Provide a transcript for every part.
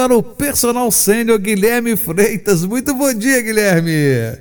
Para o personal sênior Guilherme Freitas. Muito bom dia, Guilherme.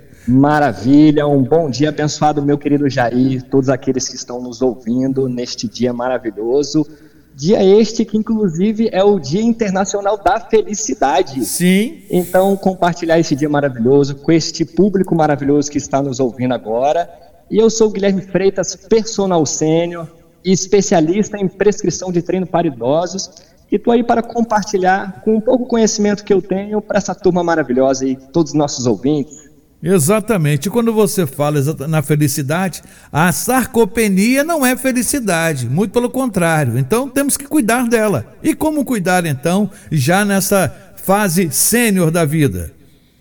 Maravilha, um bom dia abençoado, meu querido Jair, todos aqueles que estão nos ouvindo neste dia maravilhoso. Dia este que, inclusive, é o Dia Internacional da Felicidade. Sim. Então, compartilhar esse dia maravilhoso com este público maravilhoso que está nos ouvindo agora. E eu sou o Guilherme Freitas, personal sênior e especialista em prescrição de treino para idosos. E estou aí para compartilhar com um pouco conhecimento que eu tenho para essa turma maravilhosa e todos os nossos ouvintes. Exatamente. Quando você fala na felicidade, a sarcopenia não é felicidade, muito pelo contrário. Então temos que cuidar dela. E como cuidar então, já nessa fase sênior da vida?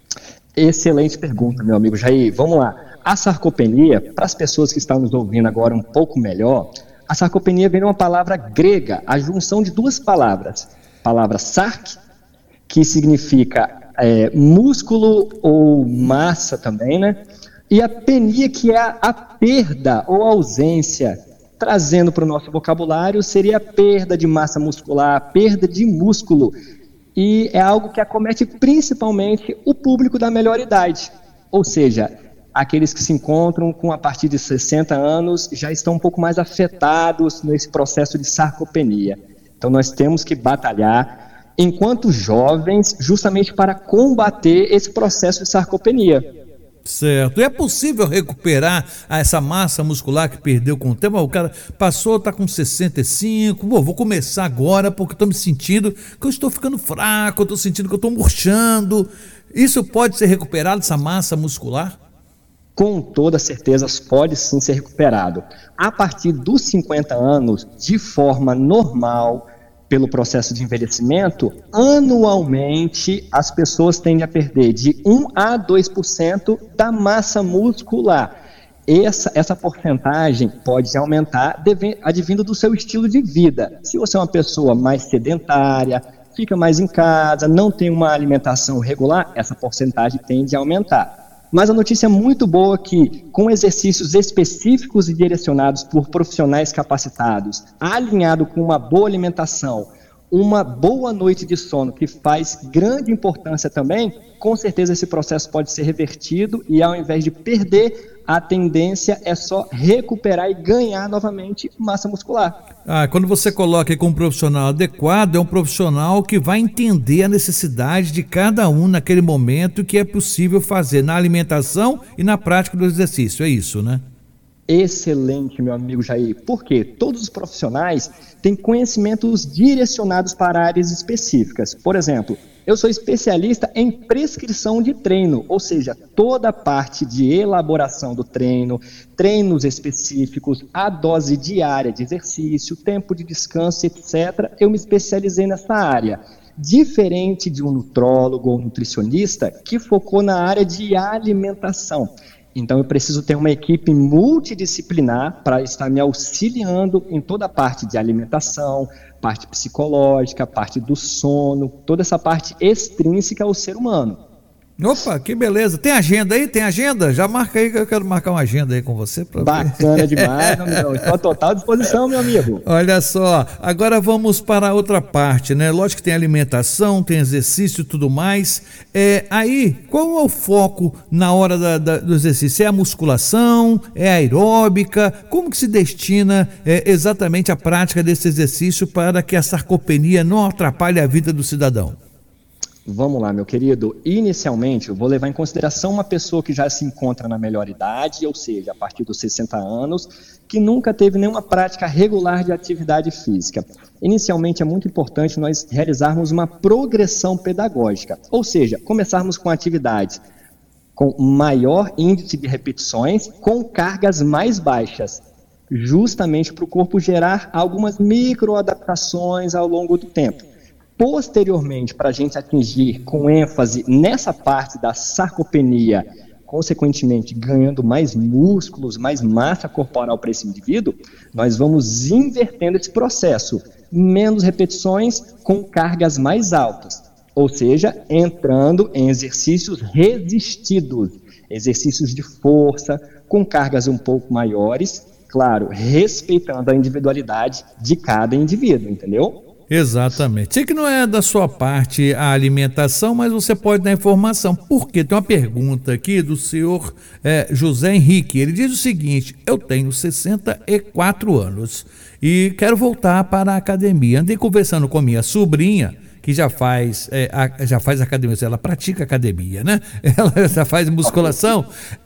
Excelente pergunta, meu amigo Jair. Vamos lá. A sarcopenia, para as pessoas que estão nos ouvindo agora um pouco melhor, a sarcopenia vem de uma palavra grega, a junção de duas palavras. A palavra sark, que significa músculo ou massa também, né? E a penia, que é a perda ou ausência. Trazendo para o nosso vocabulário, seria a perda de massa muscular, a perda de músculo. E é algo que acomete principalmente o público da melhor idade. Ou seja, aqueles que se encontram com a partir de 60 anos já estão um pouco mais afetados nesse processo de sarcopenia. Então nós temos que batalhar enquanto jovens justamente para combater esse processo de sarcopenia. Certo. E é possível recuperar essa massa muscular que perdeu com o tempo? O cara passou, está com 65, vou começar agora porque estou me sentindo que eu estou ficando fraco, eu estou sentindo que eu estou murchando. Isso pode ser recuperado, essa massa muscular? Com toda certeza pode sim ser recuperado. A partir dos 50 anos, de forma normal, pelo processo de envelhecimento, anualmente as pessoas tendem a perder de 1 a 2% da massa muscular. Essa porcentagem pode aumentar advindo do seu estilo de vida. Se você é uma pessoa mais sedentária, fica mais em casa, não tem uma alimentação regular, essa porcentagem tende a aumentar. Mas a notícia é muito boa que, com exercícios específicos e direcionados por profissionais capacitados, alinhado com uma boa alimentação, uma boa noite de sono, que faz grande importância também, com certeza esse processo pode ser revertido e, ao invés de perder, a tendência é só recuperar e ganhar novamente massa muscular. Quando você coloca aí com um profissional adequado, é um profissional que vai entender a necessidade de cada um naquele momento, que é possível fazer na alimentação e na prática do exercício, é isso, né? Excelente, meu amigo Jair, porque todos os profissionais têm conhecimentos direcionados para áreas específicas. Por exemplo, eu sou especialista em prescrição de treino, ou seja, toda a parte de elaboração do treino, treinos específicos, a dose diária de exercício, tempo de descanso, etc. Eu me especializei nessa área. Diferente de um nutrólogo ou nutricionista que focou na área de alimentação. Então eu preciso ter uma equipe multidisciplinar para estar me auxiliando em toda a parte de alimentação, parte psicológica, parte do sono, toda essa parte extrínseca ao ser humano. Opa, que beleza. Tem agenda aí? Tem agenda? Já marca aí que eu quero marcar uma agenda aí com você. Bacana demais, meu amigo. Estou à total disposição, meu amigo. Olha só, agora vamos para outra parte, né? Lógico que tem alimentação, tem exercício e tudo mais. Aí, qual é o foco na hora do exercício? É a musculação? É a aeróbica? Como que se destina exatamente a prática desse exercício para que a sarcopenia não atrapalhe a vida do cidadão? Vamos lá, meu querido. Inicialmente, eu vou levar em consideração uma pessoa que já se encontra na melhor idade, ou seja, a partir dos 60 anos, que nunca teve nenhuma prática regular de atividade física. Inicialmente, é muito importante nós realizarmos uma progressão pedagógica, ou seja, começarmos com atividades com maior índice de repetições, com cargas mais baixas, justamente para o corpo gerar algumas microadaptações ao longo do tempo. Posteriormente, para a gente atingir com ênfase nessa parte da sarcopenia, consequentemente ganhando mais músculos, mais massa corporal para esse indivíduo, nós vamos invertendo esse processo. Menos repetições com cargas mais altas, ou seja, entrando em exercícios resistidos, exercícios de força, com cargas um pouco maiores, claro, respeitando a individualidade de cada indivíduo, entendeu? Exatamente. Sei que não é da sua parte a alimentação, mas você pode dar informação. Porque tem uma pergunta aqui do senhor José Henrique. Ele diz o seguinte: eu tenho 64 anos e quero voltar para a academia. Andei conversando com minha sobrinha, que já faz academia, ela pratica academia, né? Ela já faz musculação.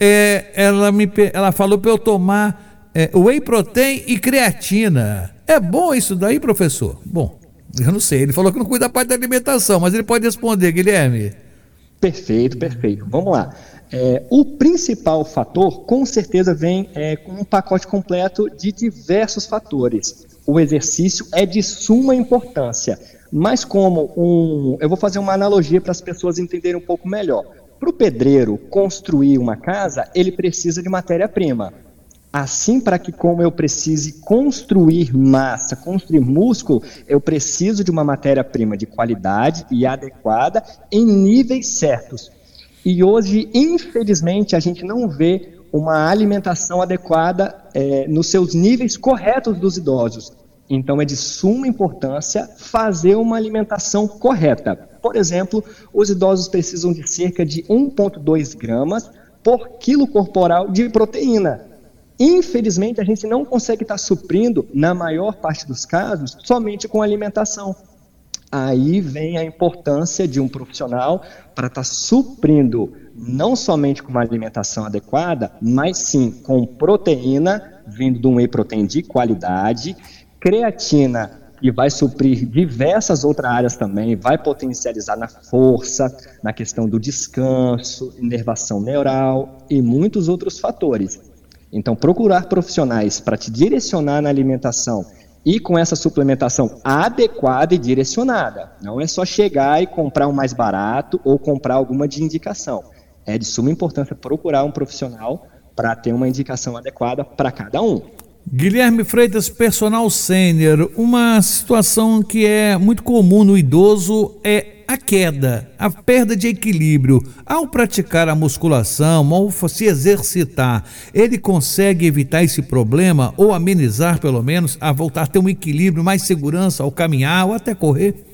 Ela falou para eu tomar whey protein e creatina. É bom isso daí, professor? Bom, eu não sei, ele falou que não cuida da parte da alimentação, mas ele pode responder, Guilherme. Perfeito. Vamos lá. O principal fator, com certeza, vem com um pacote completo de diversos fatores. O exercício é de suma importância, mas eu vou fazer uma analogia para as pessoas entenderem um pouco melhor. Para o pedreiro construir uma casa, ele precisa de matéria-prima. Assim, para que como eu precise construir massa, construir músculo, eu preciso de uma matéria-prima de qualidade e adequada em níveis certos. E hoje, infelizmente, a gente não vê uma alimentação adequada nos seus níveis corretos dos idosos. Então, é de suma importância fazer uma alimentação correta. Por exemplo, os idosos precisam de cerca de 1,2 gramas por quilo corporal de proteína. Infelizmente, a gente não consegue estar suprindo, na maior parte dos casos, somente com alimentação. Aí vem a importância de um profissional para estar suprindo não somente com uma alimentação adequada, mas sim com proteína, vindo de um whey protein de qualidade, creatina, que vai suprir diversas outras áreas também, vai potencializar na força, na questão do descanso, inervação neural e muitos outros fatores. Então, procurar profissionais para te direcionar na alimentação e com essa suplementação adequada e direcionada. Não é só chegar e comprar um mais barato ou comprar alguma de indicação. É de suma importância procurar um profissional para ter uma indicação adequada para cada um. Guilherme Freitas, personal sênior, uma situação que é muito comum no idoso é a queda, a perda de equilíbrio. Ao praticar a musculação, ao se exercitar, ele consegue evitar esse problema ou amenizar pelo menos, a voltar a ter um equilíbrio, mais segurança ao caminhar ou até correr?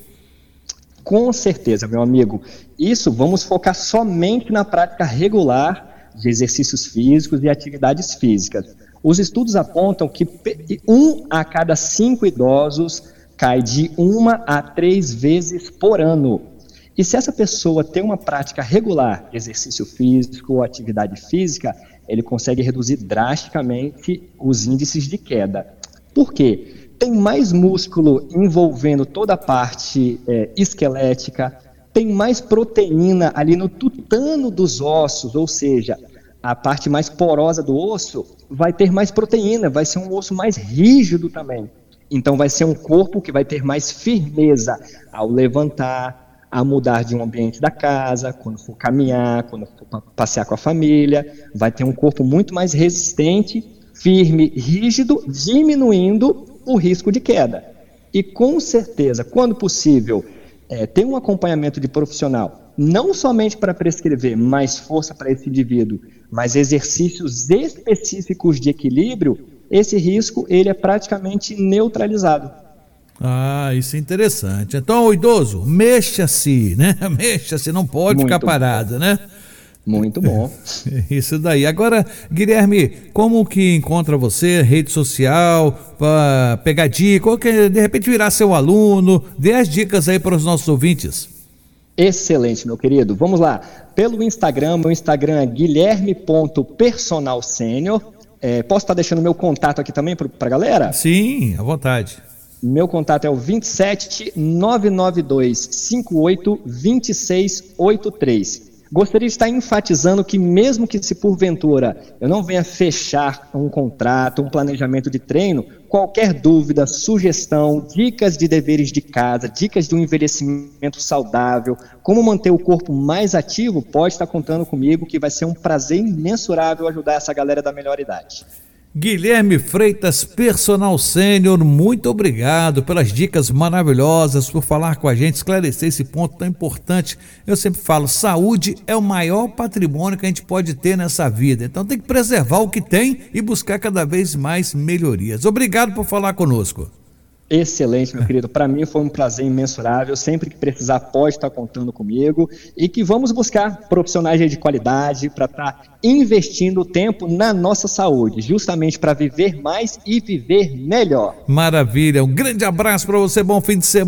Com certeza, meu amigo. Isso, vamos focar somente na prática regular de exercícios físicos e atividades físicas. Os estudos apontam que 1 a cada 5 idosos cai de 1 a 3 vezes por ano. E se essa pessoa tem uma prática regular de exercício físico ou atividade física, ele consegue reduzir drasticamente os índices de queda. Por quê? Tem mais músculo envolvendo toda a parte esquelética, tem mais proteína ali no tutano dos ossos, ou seja, a parte mais porosa do osso vai ter mais proteína, vai ser um osso mais rígido também. Então vai ser um corpo que vai ter mais firmeza ao levantar, a mudar de um ambiente da casa, quando for caminhar, quando for passear com a família, vai ter um corpo muito mais resistente, firme, rígido, diminuindo o risco de queda. E com certeza, quando possível, ter um acompanhamento de profissional, não somente para prescrever mais força para esse indivíduo, mas exercícios específicos de equilíbrio, esse risco ele é praticamente neutralizado. Ah, isso é interessante. Então, o idoso, mexa-se, né? Mexa-se, não pode ficar parado, né? Muito bom. Isso daí. Agora, Guilherme, como que encontra você, rede social, para pegar dica, ou que de repente virar seu aluno, dê as dicas aí para os nossos ouvintes. Excelente, meu querido. Vamos lá. Pelo Instagram, meu Instagram é guilherme.personalsenior. Posso estar deixando meu contato aqui também para a galera? Sim, à vontade. Meu contato é o 27 992 58 2683. Gostaria de estar enfatizando que mesmo que se porventura eu não venha fechar um contrato, um planejamento de treino, qualquer dúvida, sugestão, dicas de deveres de casa, dicas de um envelhecimento saudável, como manter o corpo mais ativo, pode estar contando comigo que vai ser um prazer imensurável ajudar essa galera da melhor idade. Guilherme Freitas, personal sênior, muito obrigado pelas dicas maravilhosas, por falar com a gente, esclarecer esse ponto tão importante. Eu sempre falo, saúde é o maior patrimônio que a gente pode ter nessa vida, então tem que preservar o que tem e buscar cada vez mais melhorias. Obrigado por falar conosco. Excelente, meu querido. Para mim foi um prazer imensurável. Sempre que precisar, pode estar contando comigo. E que vamos buscar profissionais de qualidade para estar investindo tempo na nossa saúde, justamente para viver mais e viver melhor. Maravilha. Um grande abraço para você. Bom fim de semana.